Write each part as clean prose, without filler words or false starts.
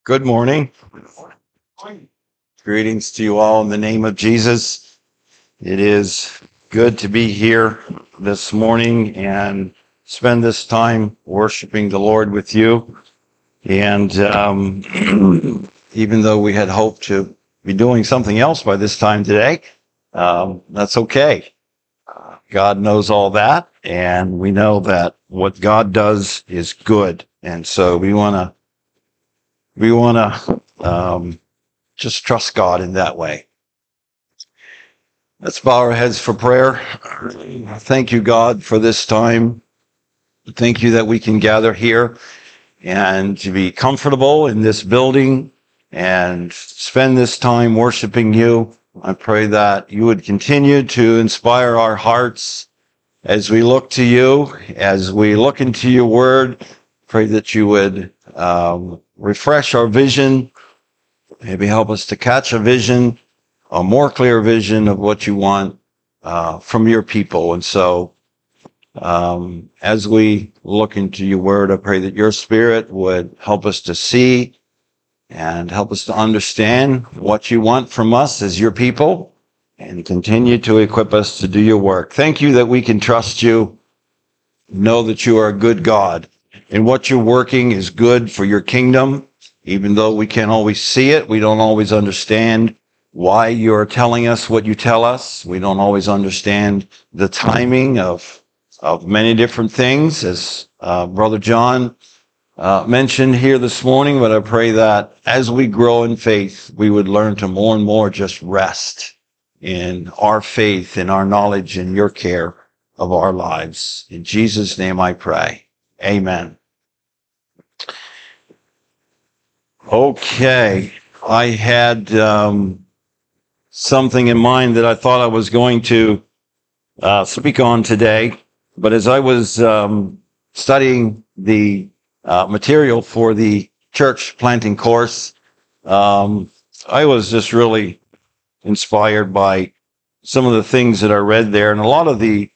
Good morning. Greetings to you all in the name of Jesus. It is good to be here this morning and spend this time worshiping the Lord with you. And even though we had hoped to be doing something else by this time today, that's okay. God knows all that, and we know that what God does is good. And so we want to just trust God in that way. Let's bow our heads for prayer. Thank you, God, for this time. Thank you that we can gather here and to be comfortable in this building and spend this time worshiping you. I pray that you would continue to inspire our hearts as we look to you, as we look into your word. Pray that you would refresh our vision, maybe help us to catch a vision, a more clear vision of what you want from your people. And so as we look into your word, I pray that your spirit would help us to see and help us to understand what you want from us as your people and continue to equip us to do your work. Thank you that we can trust you, know that you are a good God, and what you're working is good for your kingdom. Even though we can't always see it, we don't always understand why you're telling us what you tell us. We don't always understand the timing of many different things, as Brother John mentioned here this morning. But I pray that as we grow in faith, we would learn to more and more just rest in our faith, in our knowledge, in your care of our lives. In Jesus' name I pray. Amen. Okay, I had something in mind that I thought I was going to speak on today, but as I was studying the material for the church planting course, I was just really inspired by some of the things that I read there, and a lot of the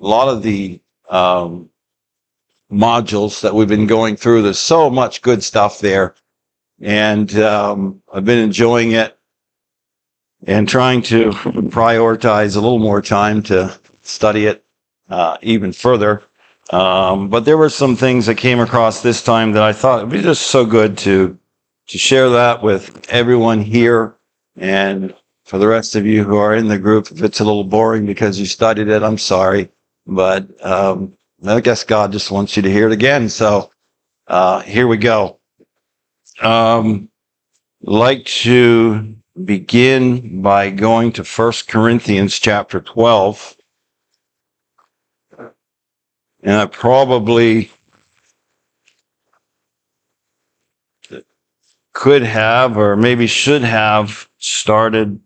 modules that we've been going through. There's so much good stuff there, and I've been enjoying it and trying to prioritize a little more time to study it even further. But there were some things that came across this time that I thought it'd be just so good to share that with everyone here. And for the rest of you who are in the group, if it's a little boring because you studied it, I'm sorry. But I guess God just wants you to hear it again. So here we go. Like to begin by going to 1 Corinthians chapter 12. And I probably could have, or maybe should have, started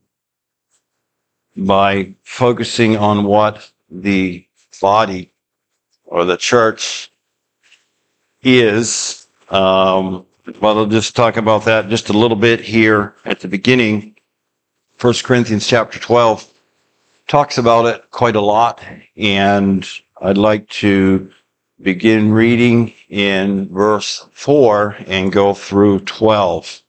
by focusing on what the body or the church is. But I'll just talk about that just a little bit here at the beginning. 1 Corinthians chapter 12 talks about it quite a lot, and I'd like to begin reading in verse 4 and go through 12.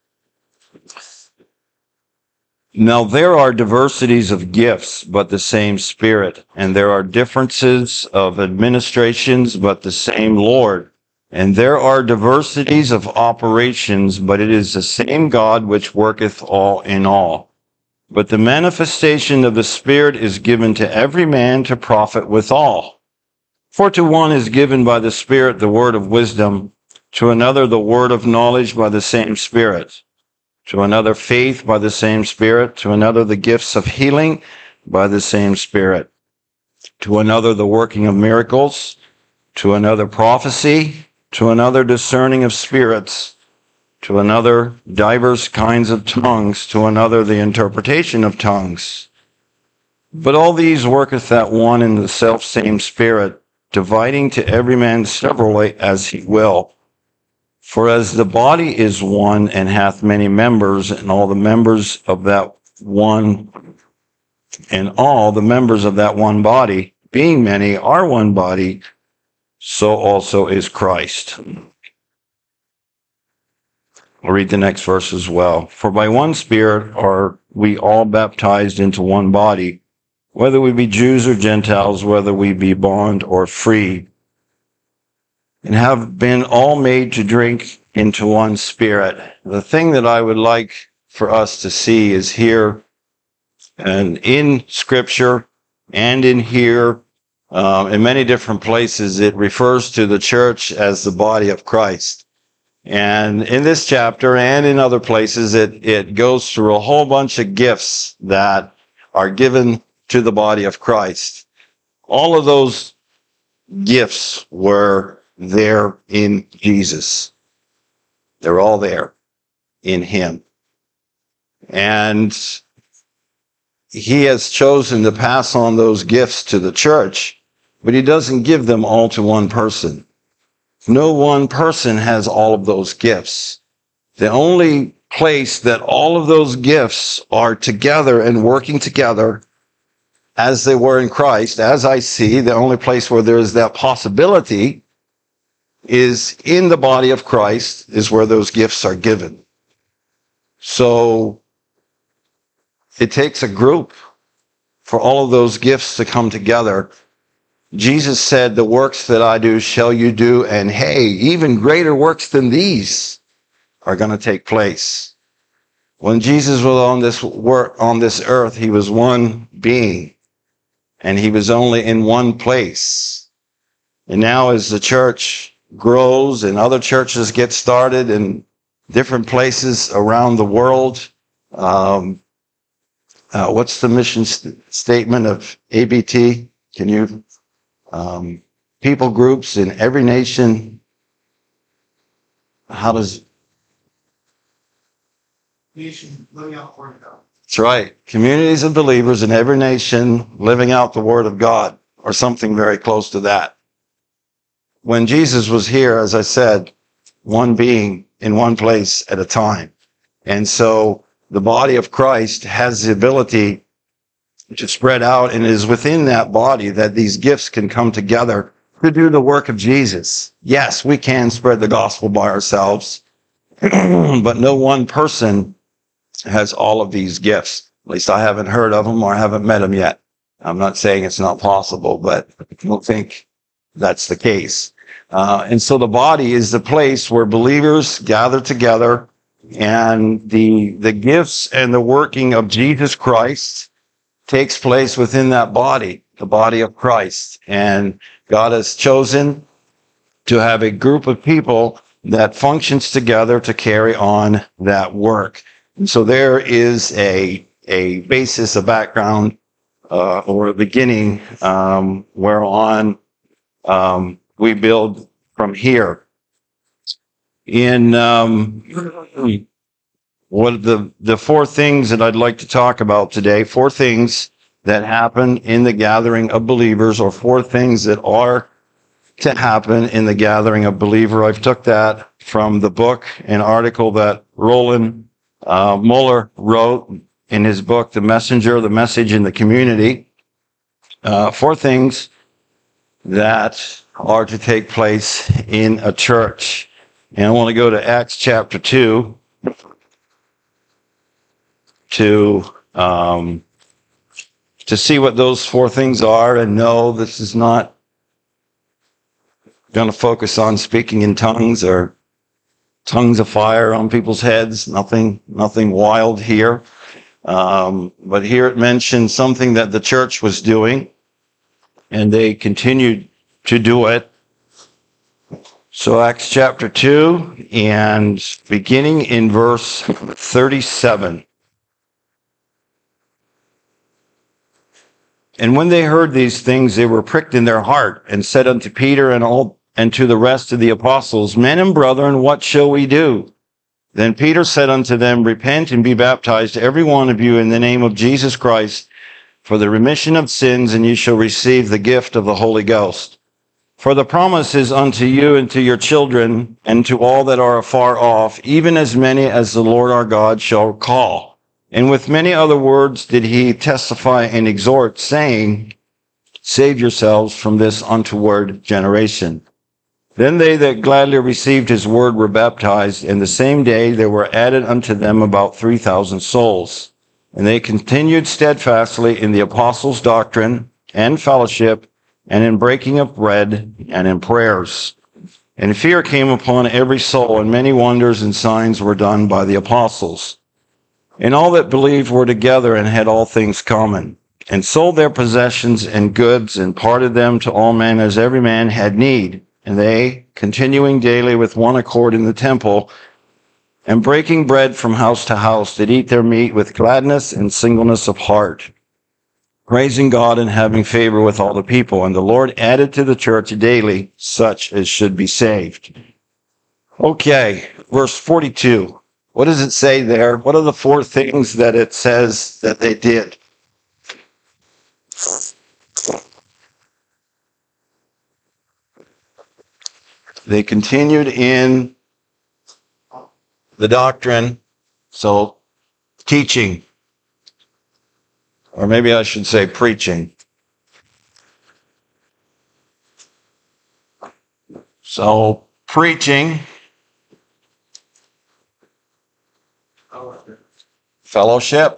Now there are diversities of gifts, but the same Spirit, and there are differences of administrations, but the same Lord. And there are diversities of operations, but it is the same God which worketh all in all. But the manifestation of the Spirit is given to every man to profit withal. For to one is given by the Spirit the word of wisdom, to another the word of knowledge by the same Spirit, to another faith by the same Spirit, to another the gifts of healing by the same Spirit, to another the working of miracles, to another prophecy, to another discerning of spirits, to another divers kinds of tongues, to another the interpretation of tongues. But all these worketh that one in the selfsame Spirit, dividing to every man severally as he will. For as the body is one and hath many members, and all the members of that one, and all the members of that one body, being many, are one body, so also is Christ. I'll read the next verse as well. For by one Spirit are we all baptized into one body, whether we be Jews or Gentiles, whether we be bond or free, and have been all made to drink into one Spirit. The thing that I would like for us to see is here and in Scripture and in here, in many different places, it refers to the church as the body of Christ. And in this chapter and in other places, it goes through a whole bunch of gifts that are given to the body of Christ. All of those gifts were there in Jesus. They're all there in him. And he has chosen to pass on those gifts to the church, but he doesn't give them all to one person. No one person has all of those gifts. The only place that all of those gifts are together and working together as they were in Christ, as I see, the only place where there is that possibility is in the body of Christ, is where those gifts are given. So it takes a group for all of those gifts to come together. Jesus said, the works that I do shall you do, and hey, even greater works than these are going to take place. When Jesus was on this earth, he was one being, and he was only in one place. And now as the church grows and other churches get started in different places around the world, what's the mission statement of ABT? Can you... people groups in every nation. How does... Nation living out the Word of God. That's right. Communities of believers in every nation living out the Word of God, or something very close to that. When Jesus was here, as I said, one being in one place at a time. And so the body of Christ has the ability to spread out, and it is within that body that these gifts can come together to do the work of Jesus. Yes, we can spread the gospel by ourselves, but no one person has all of these gifts. At least I haven't heard of them or I haven't met them yet. I'm not saying it's not possible, but I don't think that's the case. And so the body is the place where believers gather together, and the gifts and the working of Jesus Christ takes place within that body, the body of Christ. And God has chosen to have a group of people that functions together to carry on that work. And so there is a basis, a background, or a beginning, whereon we build from here. In what the four things that I'd like to talk about today, four things that happen in the gathering of believers, or four things that are to happen in the gathering of believer. I've took that from the book, an article that Roland Muller wrote in his book, The Messenger, the Message in the Community. Four things that are to take place in a church. And I want to go to Acts chapter 2 to see what those four things are. And no, this is not going to focus on speaking in tongues or tongues of fire on people's heads. Nothing wild here. But here it mentions something that the church was doing, and they continued to do it. So Acts chapter 2, and beginning in verse 37. And when they heard these things, they were pricked in their heart, and said unto Peter and to the rest of the apostles, Men and brethren, what shall we do? Then Peter said unto them, Repent and be baptized, every one of you, in the name of Jesus Christ, for the remission of sins, and ye shall receive the gift of the Holy Ghost. For the promise is unto you and to your children, and to all that are afar off, even as many as the Lord our God shall call. And with many other words did he testify and exhort, saying, Save yourselves from this untoward generation. Then they that gladly received his word were baptized, and the same day there were added unto them about 3,000 souls. And they continued steadfastly in the apostles' doctrine and fellowship, and in breaking of bread, and in prayers. And fear came upon every soul, and many wonders and signs were done by the apostles. And all that believed were together and had all things common, and sold their possessions and goods, and parted them to all men as every man had need. And they, continuing daily with one accord in the temple, and breaking bread from house to house, did eat their meat with gladness and singleness of heart, praising God and having favor with all the people. And the Lord added to the church daily such as should be saved. Okay, verse 42. What does it say there? What are the four things that it says that they did? They continued in the doctrine, so teaching, or maybe I should say preaching. So preaching, fellowship,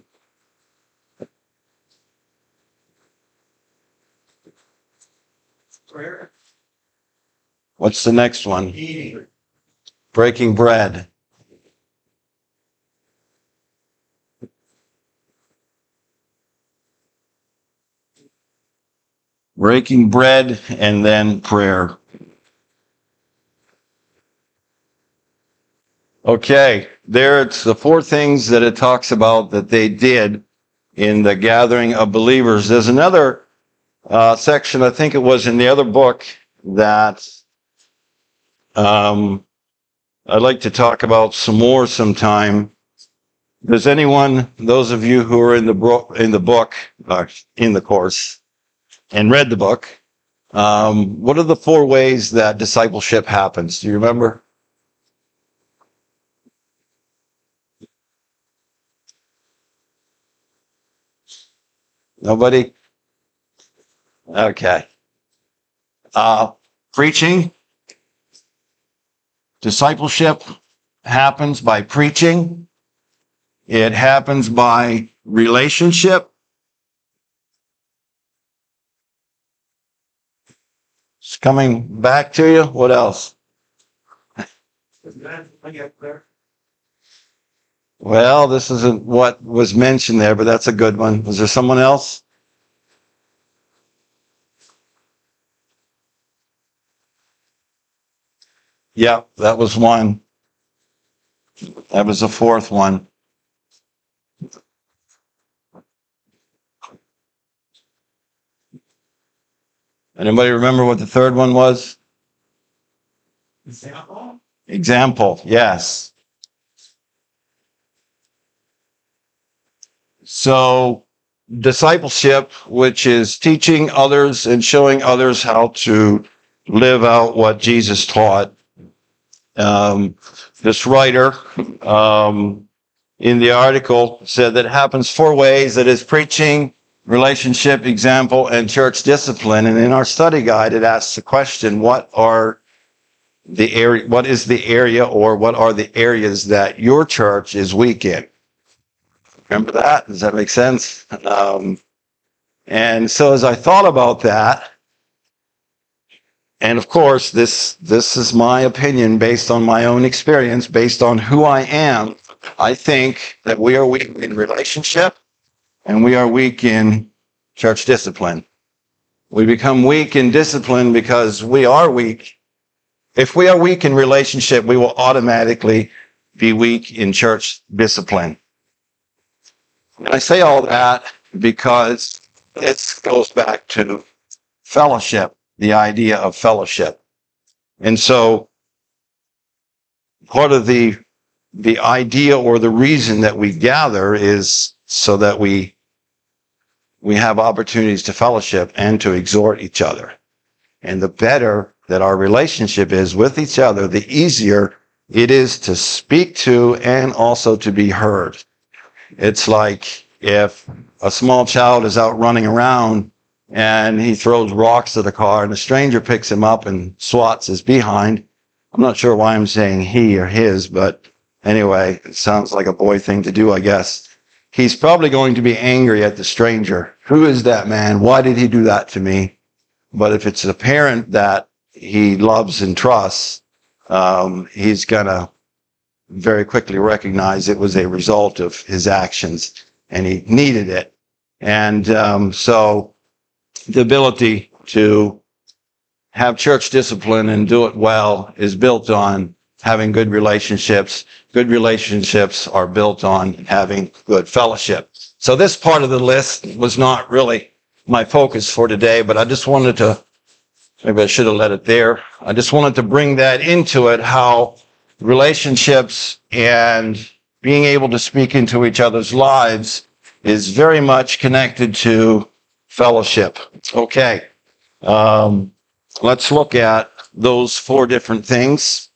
Prayer. what's the next one? Eating. Breaking bread. Breaking bread and then prayer. Okay, there it's the four things that it talks about that they did in the gathering of believers. There's another section, I think it was in the other book, that I'd like to talk about some more sometime. Does anyone, those of you who are in the course, and read the book, what are the four ways that discipleship happens? Do you remember? Nobody? Okay. Preaching. Discipleship happens by preaching. It happens by relationship. It's coming back to you. What else? Well, this isn't what was mentioned there, but that's a good one. Was there someone else? Yeah, that was one. That was the fourth one. Anybody remember what the third one was? Example. Example, yes. So, discipleship, which is teaching others and showing others how to live out what Jesus taught. This writer in the article said that it happens four ways. That is preaching, relationship, example, and church discipline. And in our study guide, it asks the question, what is the area or what are the areas that your church is weak in? Remember that? Does that make sense? And so as I thought about that, and of course, this is my opinion based on my own experience, based on who I am, I think that we are weak in relationship and we are weak in church discipline. We become weak in discipline because we are weak. If we are weak in relationship, we will automatically be weak in church discipline. And I say all that because it goes back to fellowship, the idea of fellowship. And so part of the idea or the reason that we gather is so that we have opportunities to fellowship and to exhort each other. And the better that our relationship is with each other, the easier it is to speak to and also to be heard. It's like if a small child is out running around and he throws rocks at the car, and the stranger picks him up and swats his behind. I'm not sure why I'm saying he or his, but anyway, it sounds like a boy thing to do, I guess. He's probably going to be angry at the stranger. Who is that man? Why did he do that to me? But if it's a parent that he loves and trusts, he's going to very quickly recognize it was a result of his actions, and he needed it. And so the ability to have church discipline and do it well is built on having good relationships. Good relationships are built on having good fellowship. So this part of the list was not really my focus for today, but I just wanted to, maybe I should have let it there. I just wanted to bring that into it, how relationships and being able to speak into each other's lives is very much connected to fellowship. Okay. Let's look at those 4 different things.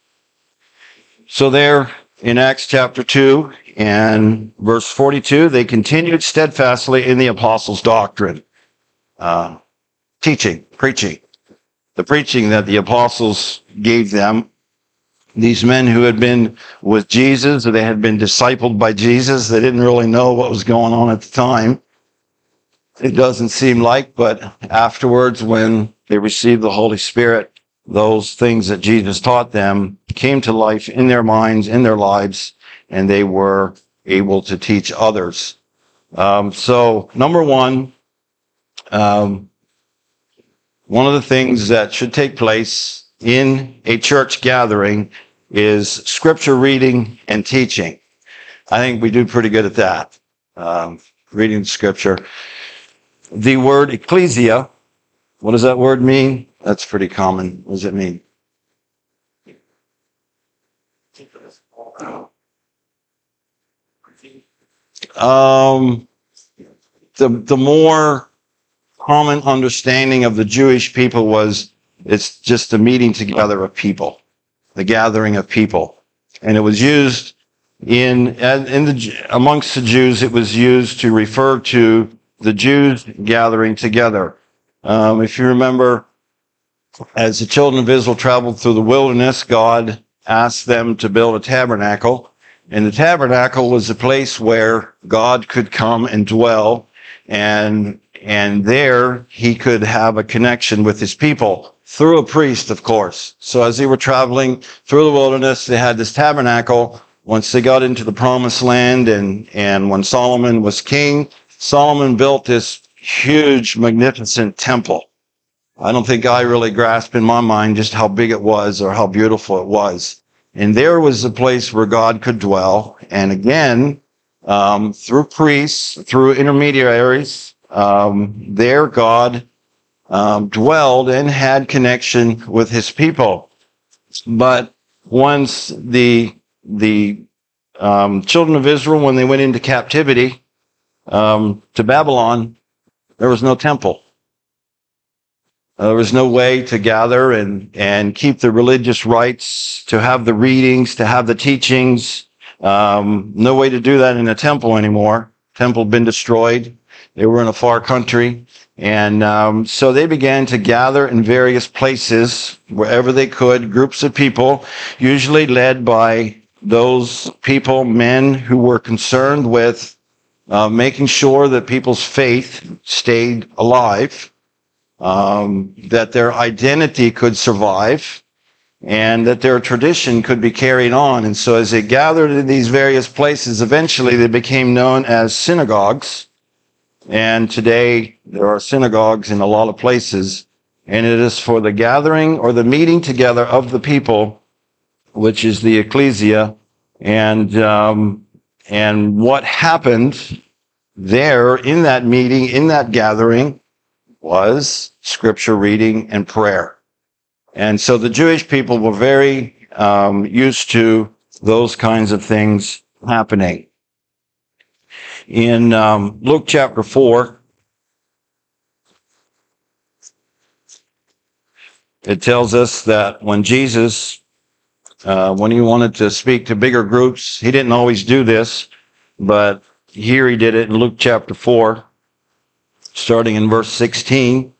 So there in Acts chapter 2 and verse 42, they continued steadfastly in the apostles' doctrine, preaching. The preaching that the apostles gave them. These men who had been with Jesus, or they had been discipled by Jesus, they didn't really know what was going on at the time. It doesn't seem like, but afterwards, when they received the Holy Spirit, those things that Jesus taught them came to life in their minds, in their lives, and they were able to teach others. So, number one, one of the things that should take place in a church gathering is scripture reading and teaching. I think we do pretty good at that, reading scripture. The word ecclesia, what does that word mean? That's pretty common. What does it mean? The more common understanding of the Jewish people was it's just a meeting together of people, the gathering of people. And it was used amongst the Jews, it was used to refer to the Jews gathering together. If you remember, as the children of Israel traveled through the wilderness, God asked them to build a tabernacle. And the tabernacle was a place where God could come and dwell, and there he could have a connection with his people through a priest, of course. So as they were traveling through the wilderness, they had this tabernacle. Once they got into the promised land, and when Solomon was king, Solomon built this huge, magnificent temple. I don't think I really grasped in my mind just how big it was or how beautiful it was. And there was a place where God could dwell. And again, through priests, through intermediaries, there God dwelled and had connection with his people. But once the children of Israel, when they went into captivity to Babylon, there was no temple. There was no way to gather and keep the religious rites, to have the readings, to have the teachings. No way to do that in a temple anymore. Temple had been destroyed. They were in a far country. And so they began to gather in various places, wherever they could, groups of people, usually led by those people, men who were concerned with making sure that people's faith stayed alive, that their identity could survive, and that their tradition could be carried on. And so as they gathered in these various places, eventually they became known as synagogues. And today there are synagogues in a lot of places, and it is for the gathering or the meeting together of the people, which is the ecclesia. And what happened there in that meeting, in that gathering, was scripture reading and prayer. And so the Jewish people were very used to those kinds of things happening. In Luke chapter 4, it tells us that when Jesus, when he wanted to speak to bigger groups, he didn't always do this, but here he did it in Luke chapter 4. starting in verse 16.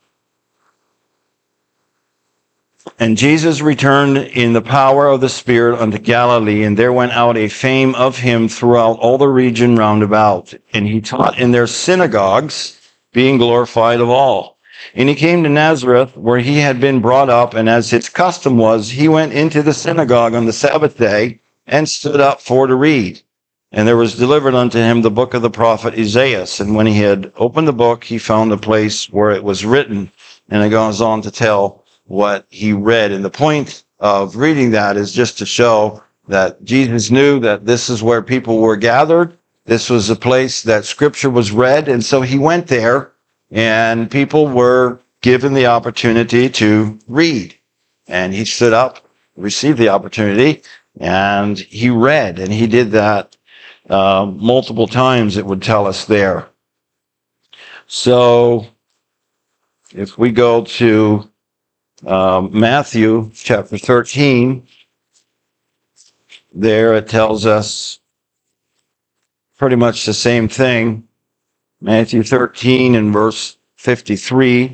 And Jesus returned in the power of the Spirit unto Galilee, and there went out a fame of him throughout all the region round about. And he taught in their synagogues, being glorified of all. And he came to Nazareth, where he had been brought up, and as his custom was, he went into the synagogue on the Sabbath day, and stood up for to read. And there was delivered unto him the book of the prophet Isaiah. And when he had opened the book, he found the place where it was written. And it goes on to tell what he read. And the point of reading that is just to show that Jesus knew that this is where people were gathered. This was a place that scripture was read. And so he went there, and people were given the opportunity to read. And he stood up, received the opportunity, and he read. And he did that multiple times, it would tell us there. So if we go to Matthew chapter 13, there it tells us pretty much the same thing. Matthew 13 and verse 53.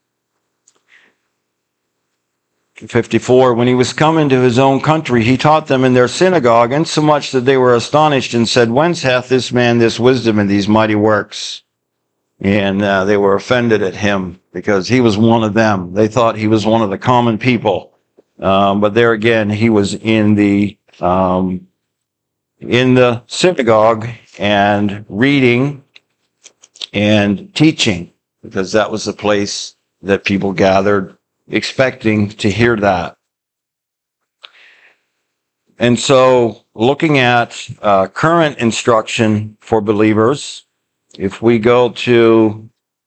54, when he was come into his own country, he taught them in their synagogue, insomuch that they were astonished and said, Whence hath this man this wisdom and these mighty works? And they were offended at him because he was one of them. They thought he was one of the common people. But there again, he was in the synagogue and reading and teaching, because that was the place that people gathered expecting to hear that. And so looking at current instruction for believers, if we go to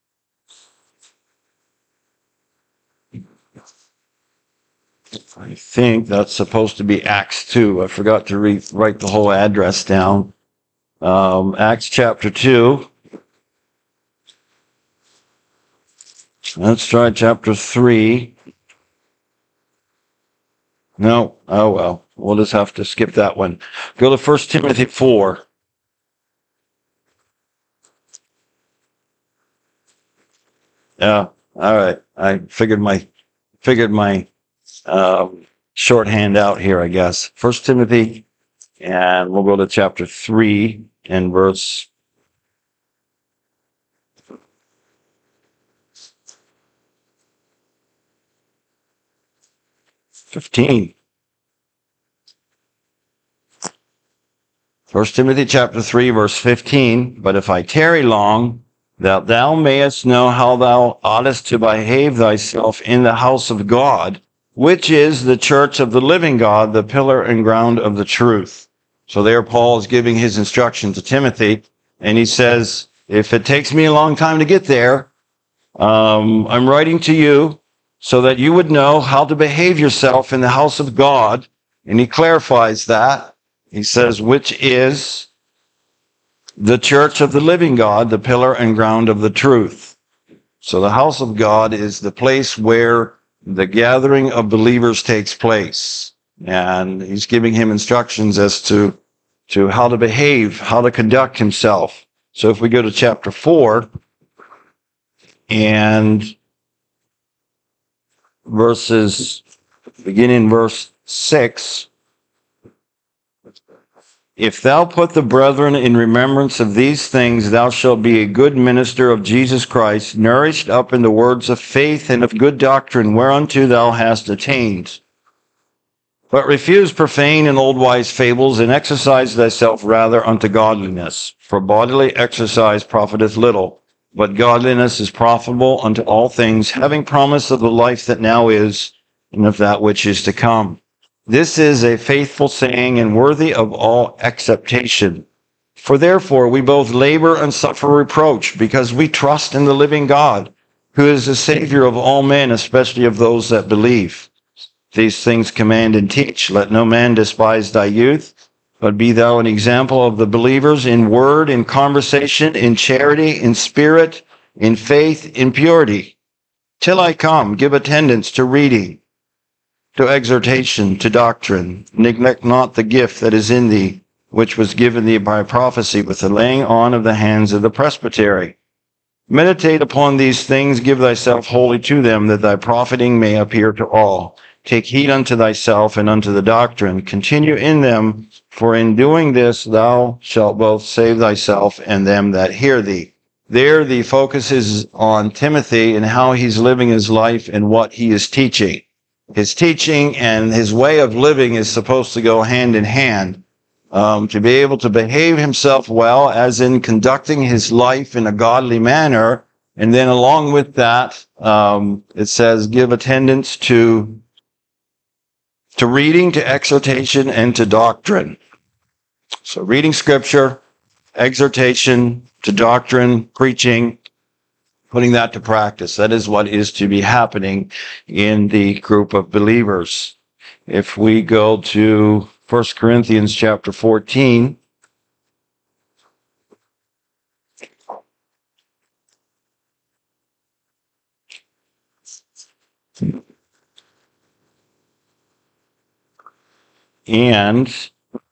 I think that's supposed to be Acts 2. I forgot to write the whole address down. Acts chapter 2. Let's try chapter 3. No, oh well. We'll just have to skip that one. Go to 1 Timothy 4. Yeah, all right. I figured my shorthand out here, I guess. 1 Timothy, and we'll go to chapter 3 and verse 15. 1 Timothy chapter 3, verse 15. But if I tarry long, that thou mayest know how thou oughtest to behave thyself in the house of God, which is the church of the living God, the pillar and ground of the truth. So there Paul is giving his instruction to Timothy, and he says, if it takes me a long time to get there, I'm writing to you so that you would know how to behave yourself in the house of God. And he clarifies that. He says, which is the church of the living God, the pillar and ground of the truth. So the house of God is the place where the gathering of believers takes place. And he's giving him instructions as to how to behave, how to conduct himself. So if we go to chapter 4 and beginning verse 6, if thou put the brethren in remembrance of these things, thou shalt be a good minister of Jesus Christ, nourished up in the words of faith and of good doctrine, whereunto thou hast attained. But refuse profane and old wise fables, and exercise thyself rather unto godliness. For bodily exercise profiteth little, but godliness is profitable unto all things, having promise of the life that now is, and of that which is to come. This is a faithful saying and worthy of all acceptation. For therefore we both labor and suffer reproach, because we trust in the living God, who is the Savior of all men, especially of those that believe. These things command and teach. Let no man despise thy youth, but be thou an example of the believers in word, in conversation, in charity, in spirit, in faith, in purity. Till I come, give attendance to reading, to exhortation, to doctrine. Neglect not the gift that is in thee, which was given thee by prophecy with the laying on of the hands of the presbytery. Meditate upon these things, give thyself wholly to them, that thy profiting may appear to all. Take heed unto thyself and unto the doctrine. Continue in them, for in doing this thou shalt both save thyself and them that hear thee. There the focus is on Timothy and how he's living his life and what he is teaching. His teaching and his way of living is supposed to go hand in hand. To be able to behave himself well, as in conducting his life in a godly manner. And then along with that, it says, give attendance to reading, to exhortation, and to doctrine. So reading scripture, exhortation, to doctrine, preaching, putting that to practice. That is what is to be happening in the group of believers. If we go to 1 Corinthians chapter 14, and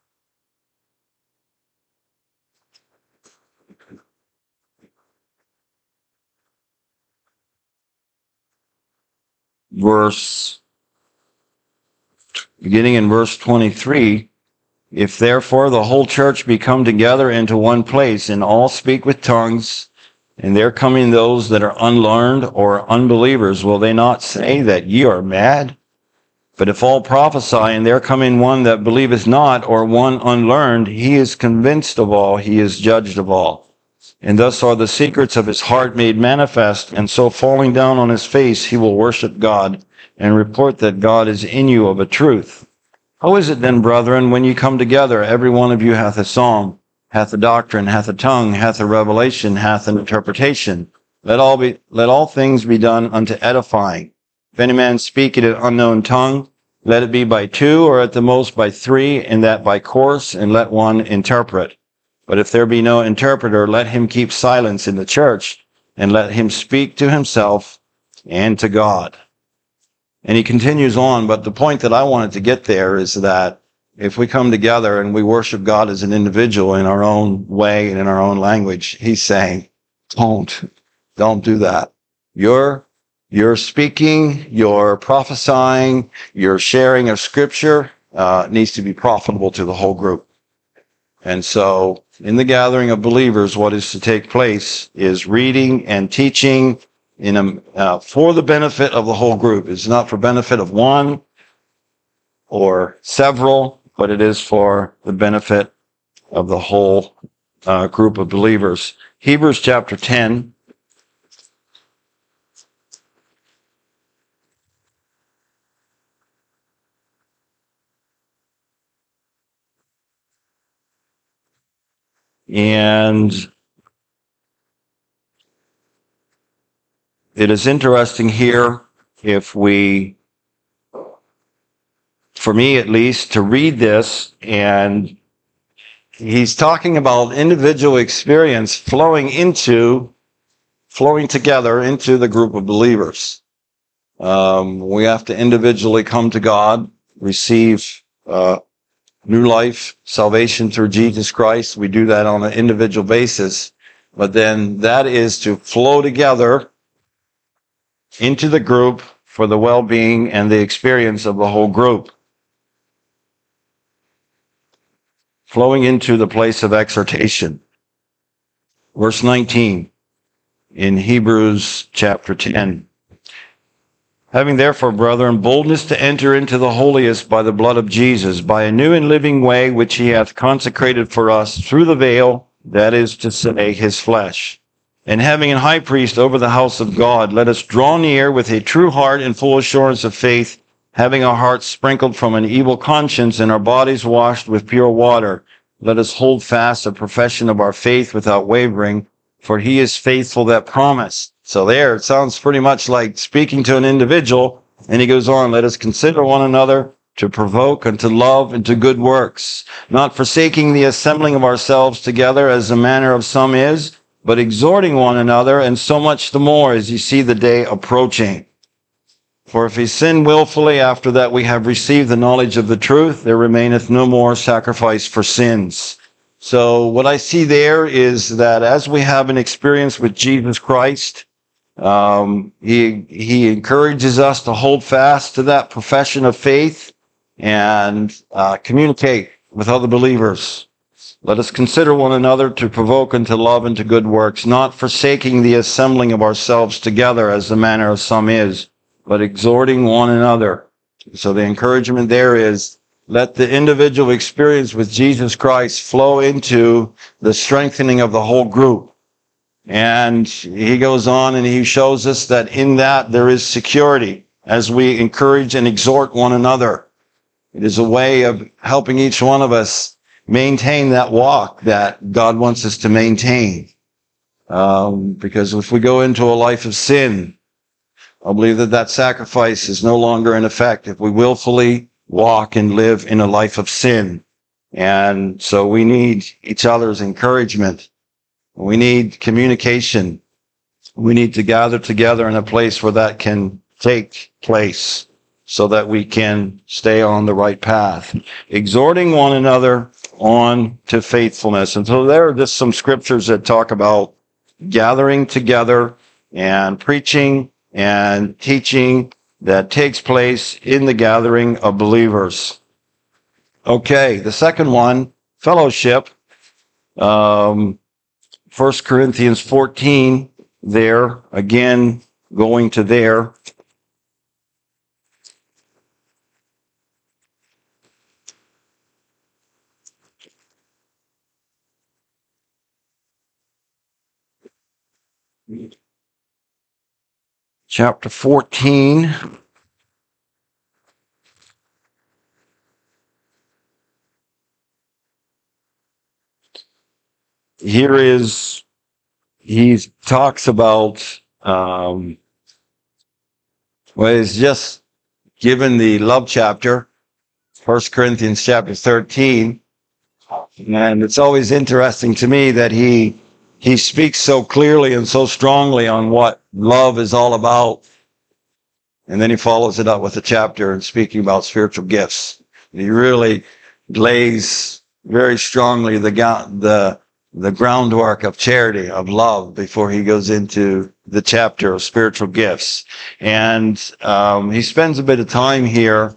beginning in verse 23, if therefore the whole church be come together into one place, and all speak with tongues, and there come in those that are unlearned or unbelievers, will they not say that ye are mad? But if all prophesy, and there come in one that believeth not, or one unlearned, he is convinced of all, he is judged of all. And thus are the secrets of his heart made manifest, and so falling down on his face, he will worship God, and report that God is in you of a truth. How is it then, brethren, when ye come together, every one of you hath a psalm, hath a doctrine, hath a tongue, hath a revelation, hath an interpretation? Let all things be done unto edifying. If any man speak in an unknown tongue, let it be by two, or at the most by three, and that by course, and let one interpret. But if there be no interpreter, let him keep silence in the church, and let him speak to himself and to God. And he continues on, but the point that I wanted to get there is that if we come together and we worship God as an individual in our own way and in our own language, he's saying, don't do that. Your speaking, your prophesying, your sharing of scripture needs to be profitable to the whole group. And so in the gathering of believers, what is to take place is reading and teaching for the benefit of the whole group. It's not for benefit of one or several, but it is for the benefit of the whole group of believers. Hebrews chapter 10. And it is interesting here, for me at least, to read this, and he's talking about individual experience flowing together into the group of believers. We have to individually come to God, receive new life, salvation through Jesus Christ. We do that on an individual basis, but then that is to flow together into the group for the well-being and the experience of the whole group. Flowing into the place of exhortation. Verse 19 in Hebrews chapter 10. Having therefore, brethren, boldness to enter into the holiest by the blood of Jesus, by a new and living way which he hath consecrated for us through the veil, that is to say, his flesh. And having an high priest over the house of God, let us draw near with a true heart and full assurance of faith, having our hearts sprinkled from an evil conscience and our bodies washed with pure water. Let us hold fast the profession of our faith without wavering, for he is faithful that promised. So there, it sounds pretty much like speaking to an individual, and he goes on, let us consider one another to provoke unto love and to good works, not forsaking the assembling of ourselves together as the manner of some is, but exhorting one another, and so much the more as you see the day approaching. For if we sin willfully after that we have received the knowledge of the truth, there remaineth no more sacrifice for sins. So what I see there is that as we have an experience with Jesus Christ, he encourages us to hold fast to that profession of faith and communicate with other believers. Let us consider one another to provoke unto love and to good works, not forsaking the assembling of ourselves together as the manner of some is, but exhorting one another. So the encouragement there is, let the individual experience with Jesus Christ flow into the strengthening of the whole group. And he goes on and he shows us that in that there is security as we encourage and exhort one another. It is a way of helping each one of us maintain that walk that God wants us to maintain. Because if we go into a life of sin, I believe that sacrifice is no longer in effect if we willfully walk and live in a life of sin. And so we need each other's encouragement. We need communication. We need to gather together in a place where that can take place so that we can stay on the right path. Exhorting one another on to faithfulness. And so there are just some scriptures that talk about gathering together and preaching and teaching that takes place in the gathering of believers. Okay, the second one, fellowship. 1 Corinthians 14, there, again, going to there. Chapter 14. Here is, he talks about, he's just given the love chapter, 1 Corinthians chapter 13. And it's always interesting to me that he speaks so clearly and so strongly on what love is all about. And then he follows it up with a chapter speaking about spiritual gifts. He really lays very strongly the groundwork of charity, of love, before he goes into the chapter of spiritual gifts. And he spends a bit of time here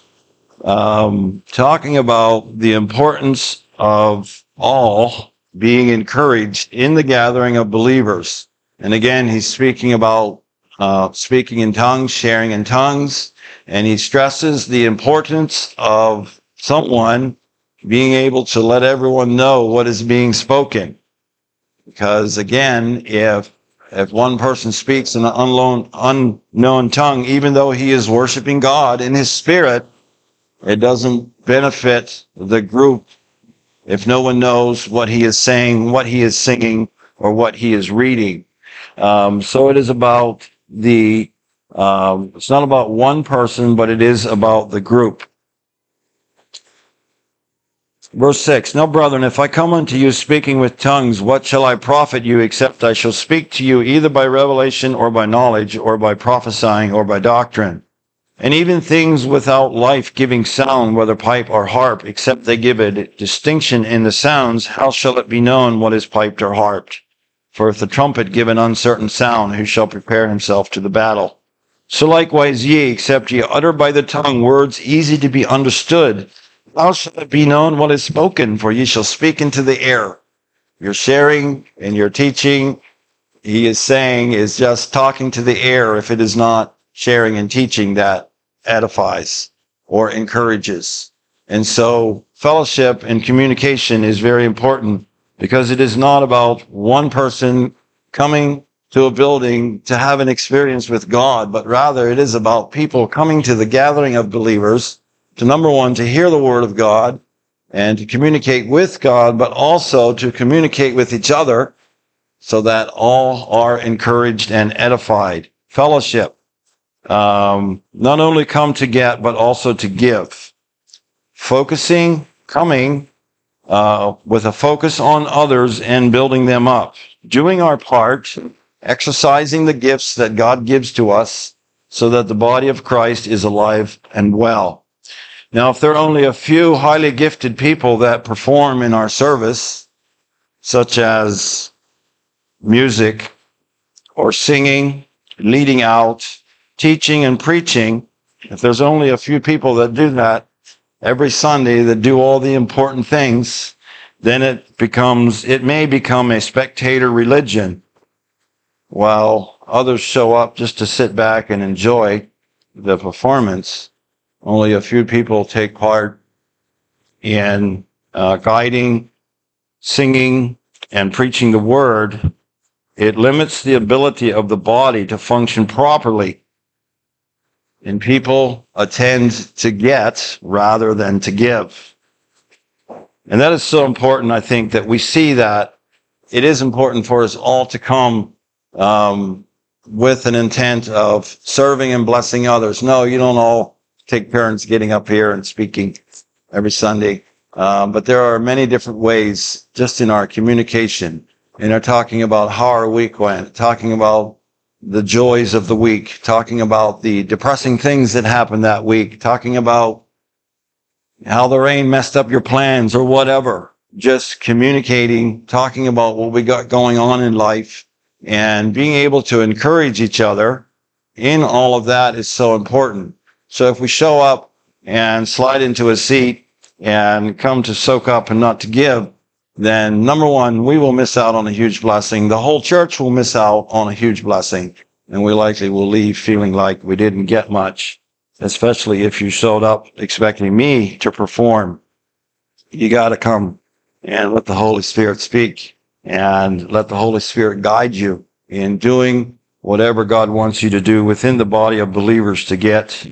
talking about the importance of all being encouraged in the gathering of believers. And again, he's speaking about speaking in tongues, sharing in tongues, and he stresses the importance of someone being able to let everyone know what is being spoken. Because again, if one person speaks in an unknown tongue, even though he is worshiping God in his spirit, it doesn't benefit the group if no one knows what he is saying, what he is singing, or what he is reading. So it is about it's not about one person, but it is about the group. Verse 6, Now, brethren, if I come unto you speaking with tongues, what shall I profit you, except I shall speak to you either by revelation or by knowledge or by prophesying or by doctrine? And even things without life-giving sound, whether pipe or harp, except they give a distinction in the sounds, how shall it be known what is piped or harped? For if the trumpet give an uncertain sound, who shall prepare himself to the battle? So likewise ye, except ye utter by the tongue words easy to be understood, how shall it be known what is spoken? For ye shall speak into the air. Your sharing and your teaching, he is saying, is just talking to the air if it is not sharing and teaching that edifies or encourages. And so fellowship and communication is very important, because it is not about one person coming to a building to have an experience with God, but rather it is about people coming to the gathering of believers to, number one, to hear the word of God and to communicate with God, but also to communicate with each other so that all are encouraged and edified. Fellowship. Not only come to get, but also to give. Focusing, coming with a focus on others and building them up. Doing our part, exercising the gifts that God gives to us so that the body of Christ is alive and well. Now, if there are only a few highly gifted people that perform in our service, such as music or singing, leading out, teaching and preaching, if there's only a few people that do that every Sunday, that do all the important things, then it may become a spectator religion, while others show up just to sit back and enjoy the performance. Only a few people take part in guiding, singing, and preaching the word. It limits the ability of the body to function properly. And people attend to get rather than to give. And that is so important, I think, that we see that it is important for us all to come with an intent of serving and blessing others. No, you don't all take turns getting up here and speaking every Sunday. But there are many different ways just in our communication, and are talking about how our week went, talking about the joys of the week, talking about the depressing things that happened that week, talking about how the rain messed up your plans or whatever. Just communicating, talking about what we got going on in life, and being able to encourage each other in all of that is so important. So if we show up and slide into a seat and come to soak up and not to give, then number one, we will miss out on a huge blessing. The whole church will miss out on a huge blessing, and we likely will leave feeling like we didn't get much, especially if you showed up expecting me to perform. You got to come and let the Holy Spirit speak, and let the Holy Spirit guide you in doing whatever God wants you to do within the body of believers to get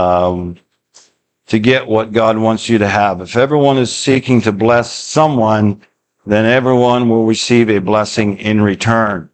what God wants you to have. If everyone is seeking to bless someone, then everyone will receive a blessing in return.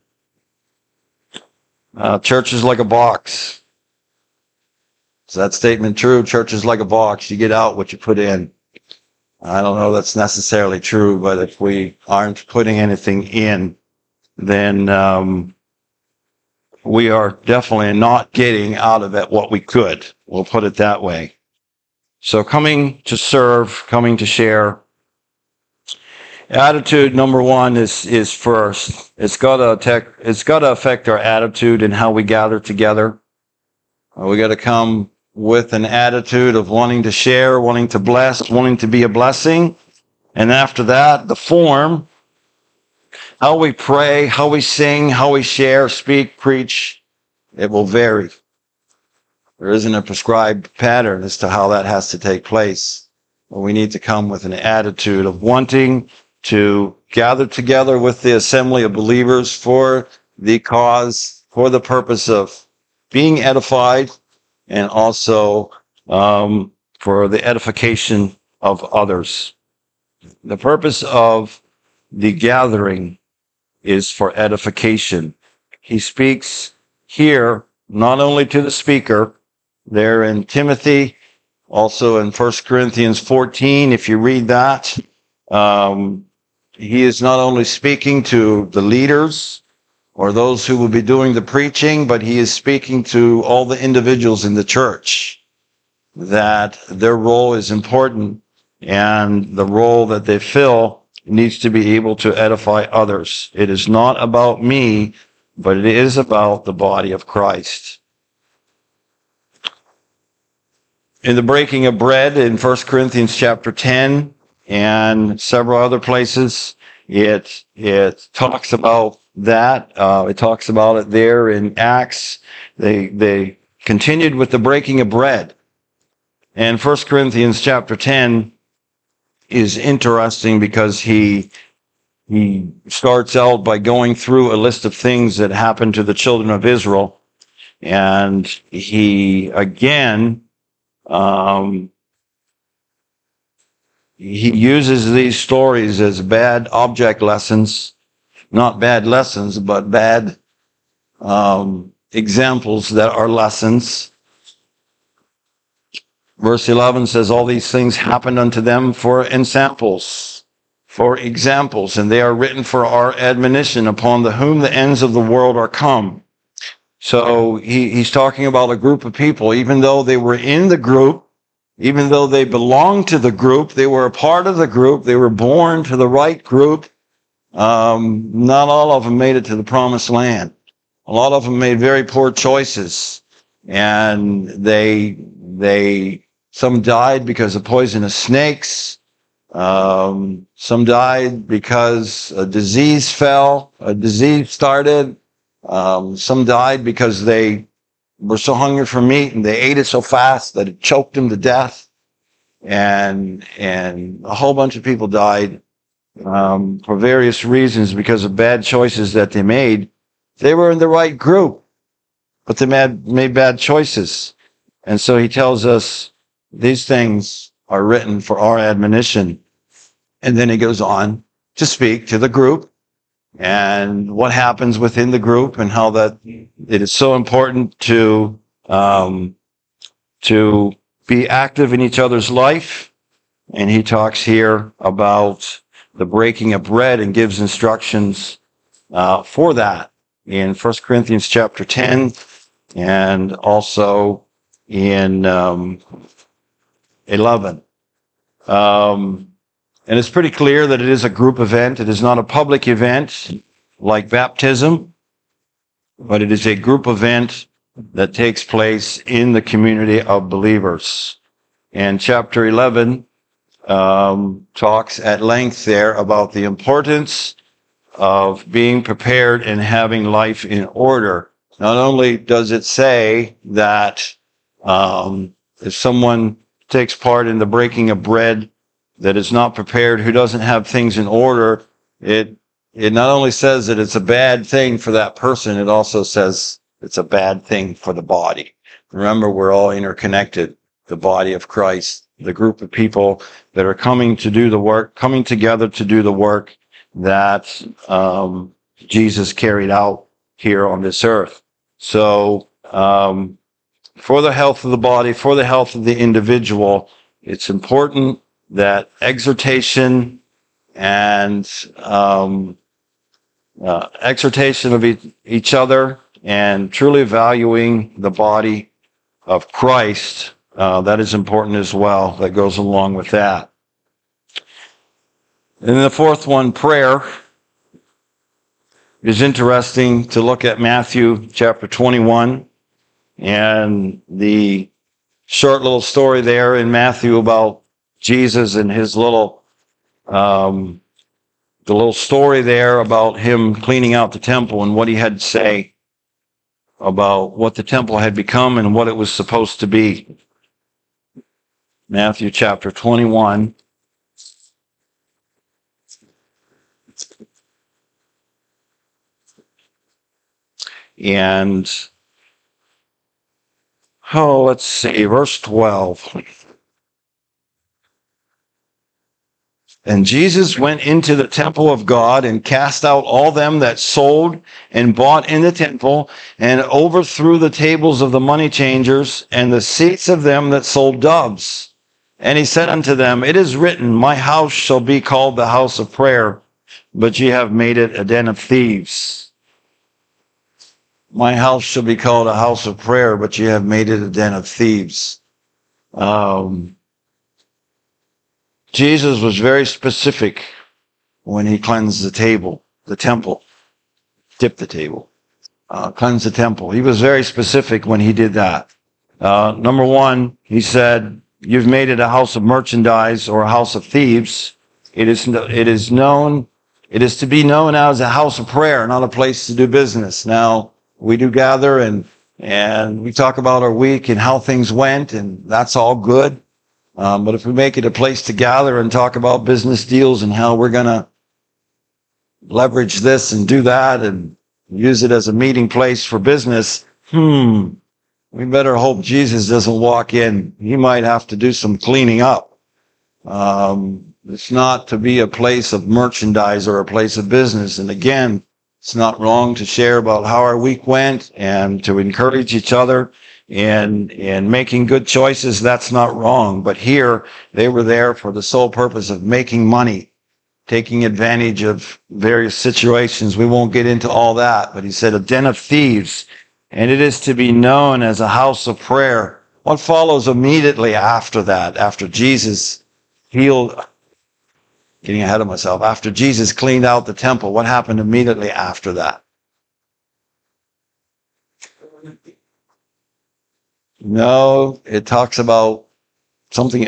Church is like a box. Is that statement true? Church is like a box. You get out what you put in. I don't know that's necessarily true, but if we aren't putting anything in, then we are definitely not getting out of it what we could. We'll put it that way. So coming to serve, coming to share. Attitude number one is first. It's got to affect our attitude and how we gather together. We got to come with an attitude of wanting to share, wanting to bless, wanting to be a blessing. And after that, the form, how we pray, how we sing, how we share, speak, preach, it will vary. There isn't a prescribed pattern as to how that has to take place. But we need to come with an attitude of wanting to gather together with the assembly of believers for the cause, for the purpose of being edified, and also for the edification of others. The purpose of the gathering is for edification. He speaks here not only to the speaker, there in Timothy, also in 1 Corinthians 14, if you read that, he is not only speaking to the leaders or those who will be doing the preaching, but he is speaking to all the individuals in the church, that their role is important, and the role that they fill needs to be able to edify others. It is not about me, but it is about the body of Christ. In the breaking of bread in 1 Corinthians chapter 10 and several other places, it talks about that. It talks about it there in Acts. They continued with the breaking of bread. And 1 Corinthians chapter 10 is interesting because he starts out by going through a list of things that happened to the children of Israel. And he again, he uses these stories as bad object lessons, not bad lessons, but bad examples that are lessons. Verse 11 says, all these things happened unto them for examples, and they are written for our admonition, upon whom the ends of the world are come. So he's talking about a group of people, even though they were in the group, Even though they belonged to the group, they were a part of the group, they were born to the right group, not all of them made it to the promised land. A lot of them made very poor choices, and some died because of poisonous snakes. Some died because a disease started. Some died because they were so hungry for meat and they ate it so fast that it choked them to death. And a whole bunch of people died for various reasons because of bad choices that they made. They were in the right group, but they made bad choices. And so he tells us these things are written for our admonition. And then he goes on to speak to the group and what happens within the group and how that it is so important to be active in each other's life. And he talks here about the breaking of bread and gives instructions for that in 1 Corinthians chapter 10 and also in 11. And it's pretty clear that it is a group event. It is not a public event like baptism, but it is a group event that takes place in the community of believers. And chapter 11 talks at length there about the importance of being prepared and having life in order. Not only does it say that if someone takes part in the breaking of bread that is not prepared, who doesn't have things in order, it not only says that it's a bad thing for that person, it also says it's a bad thing for the body. Remember, we're all interconnected, the body of Christ, the group of people that are coming to do the work, coming together to do the work that Jesus carried out here on this earth. So for the health of the body, for the health of the individual, it's important that exhortation and exhortation of each other and truly valuing the body of Christ, that is important as well. That goes along with that. And then the fourth one, prayer. It is interesting to look at Matthew chapter 21 and the short little story there in Matthew about Jesus and his little, the little story there about him cleaning out the temple and what he had to say about what the temple had become and what it was supposed to be. Matthew chapter 21. And, let's see, verse 12. And Jesus went into the temple of God and cast out all them that sold and bought in the temple, and overthrew the tables of the money changers and the seats of them that sold doves. And he said unto them, It is written, My house shall be called the house of prayer, but ye have made it a den of thieves. My house shall be called a house of prayer, but ye have made it a den of thieves. Jesus was very specific when he cleansed the temple, dipped the table, cleansed the temple. He was very specific when he did that. Number one, he said, You've made it a house of merchandise or a house of thieves. It is to be known as a house of prayer, not a place to do business. Now, we do gather and we talk about our week and how things went, and that's all good. But if we make it a place to gather and talk about business deals and how we're going to leverage this and do that and use it as a meeting place for business, we better hope Jesus doesn't walk in. He might have to do some cleaning up. It's not to be a place of merchandise or a place of business. And again, it's not wrong to share about how our week went and to encourage each other in making good choices. That's not wrong. But here, they were there for the sole purpose of making money, taking advantage of various situations. We won't get into all that. But he said, a den of thieves. And it is to be known as a house of prayer. What follows immediately after that, after Jesus healed, getting ahead of myself, after Jesus cleaned out the temple, what happened immediately after that? No, it talks about something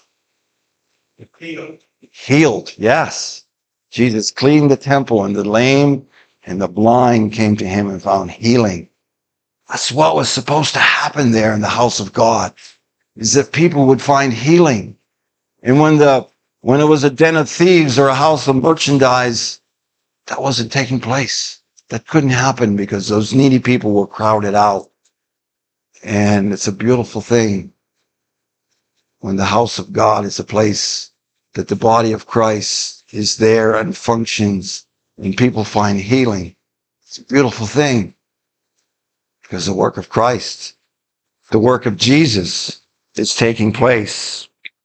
healed. Yes. Jesus cleaned the temple, and the lame and the blind came to him and found healing. That's what was supposed to happen there in the house of God, is that people would find healing. And when it was a den of thieves or a house of merchandise, that wasn't taking place. That couldn't happen because those needy people were crowded out. And it's a beautiful thing when the house of God is a place that the body of Christ is there and functions and people find healing. It's a beautiful thing because the work of Christ, the work of Jesus is taking place.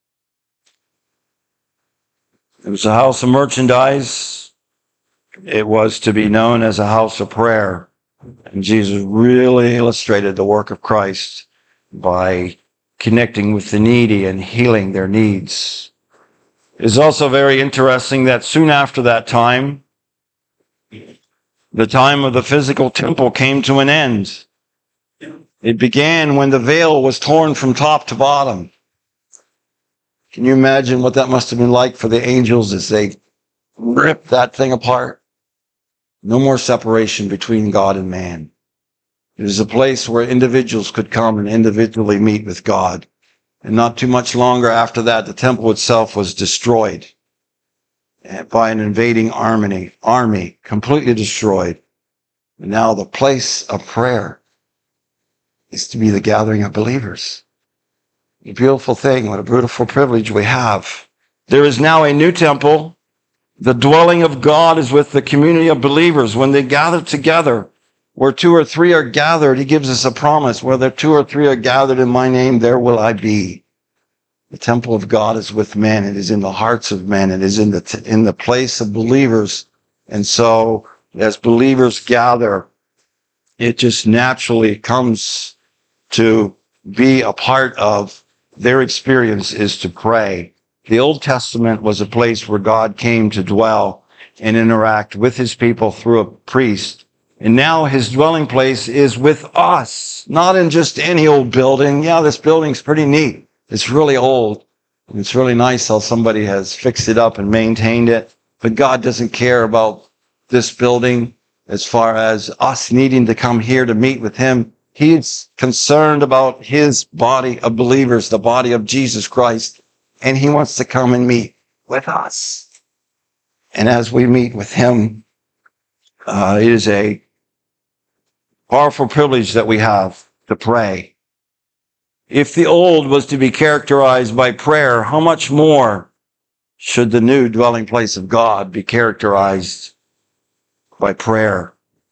It was a house of merchandise. It was to be known as a house of prayer. And Jesus really illustrated the work of Christ by connecting with the needy and healing their needs. It's also very interesting that soon after that time, the time of the physical temple came to an end. It began when the veil was torn from top to bottom. Can you imagine what that must have been like for the angels as they ripped that thing apart? No more separation between God and man. It is a place where individuals could come and individually meet with God. And not too much longer after that, the temple itself was destroyed by an invading army, completely destroyed. And now the place of prayer is to be the gathering of believers. A beautiful thing, what a beautiful privilege we have. There is now a new temple. The dwelling of God is with the community of believers when they gather together. Where 2 or 3 are gathered, he gives us a promise. Where there 2 or 3 are gathered in my name, there will I be. The temple of God is with men. It is in the hearts of men. It is in the place of believers. And so, as believers gather, it just naturally comes to be a part of their experience is to pray. The Old Testament was a place where God came to dwell and interact with his people through a priest. And now his dwelling place is with us, not in just any old building. Yeah, this building's pretty neat. It's really old. And it's really nice how somebody has fixed it up and maintained it. But God doesn't care about this building as far as us needing to come here to meet with him. He's concerned about his body of believers, the body of Jesus Christ. And he wants to come and meet with us. And as we meet with him, it is a powerful privilege that we have to pray. If the old was to be characterized by prayer, how much more should the new dwelling place of God be characterized by prayer?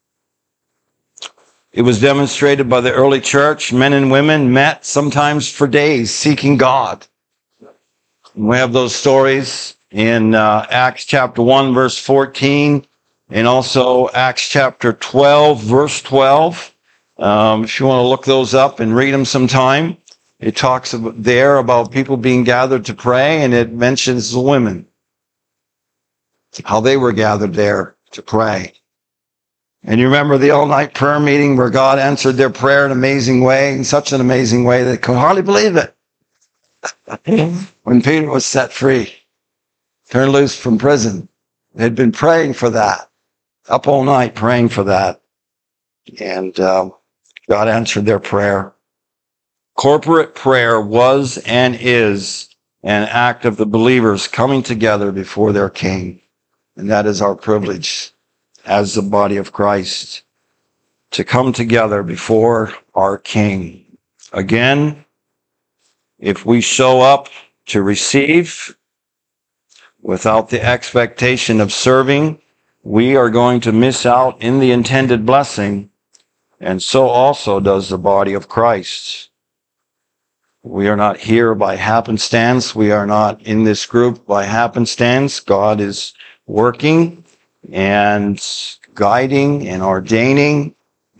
It was demonstrated by the early church. Men and women met sometimes for days seeking God. We have those stories in Acts chapter 1, verse 14, and also Acts chapter 12, verse 12. If you want to look those up and read them sometime, it talks there about people being gathered to pray, and it mentions the women, how they were gathered there to pray. And you remember the all-night prayer meeting where God answered their prayer in an amazing way, in such an amazing way they could hardly believe it. When Peter was set free, turned loose from prison, they had been praying for that, up all night praying for that. And God answered their prayer. Corporate prayer was and is an act of the believers coming together before their King. And that is our privilege as the body of Christ, to come together before our King. Again, if we show up to receive without the expectation of serving, we are going to miss out in the intended blessing, and so also does the body of Christ. We are not here by happenstance. We are not in this group by happenstance. God is working and guiding and ordaining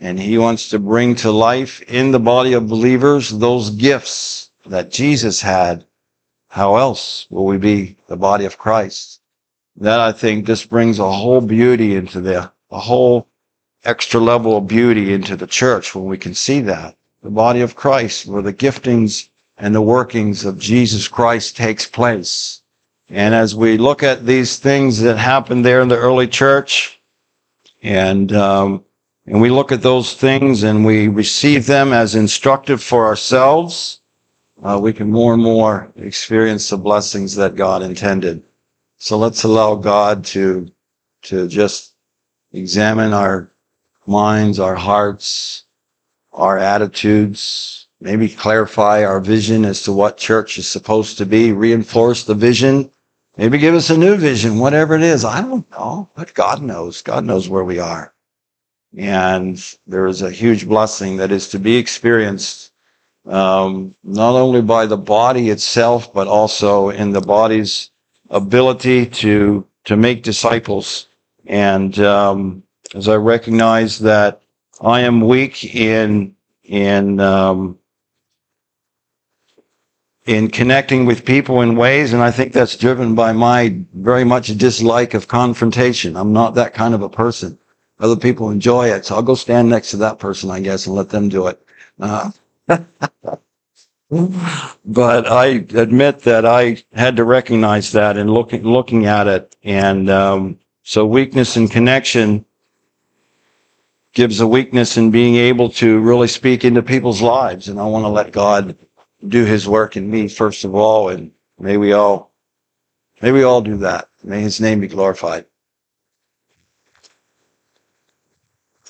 And he wants to bring to life in the body of believers those gifts that Jesus had. How else will we be the body of Christ? That, I think, just brings a whole beauty into a whole extra level of beauty into the church when we can see that. The body of Christ, where the giftings and the workings of Jesus Christ takes place. And as we look at these things that happened there in the early church, and we look at those things and we receive them as instructive for ourselves, we can more and more experience the blessings that God intended. So let's allow God to just examine our minds, our hearts, our attitudes, maybe clarify our vision as to what church is supposed to be, reinforce the vision, maybe give us a new vision, whatever it is. I don't know, but God knows. God knows where we are. And there is a huge blessing that is to be experienced not only by the body itself, but also in the body's ability to make disciples. And as I recognize that I am weak in connecting with people in ways, and I think that's driven by my very much dislike of confrontation. I'm not that kind of a person. Other people enjoy it, so I'll go stand next to that person, I guess, and let them do it. But I admit that I had to recognize that and looking at it. And so weakness in connection gives a weakness in being able to really speak into people's lives. And I want to let God do his work in me first of all. And may we all do that. May his name be glorified.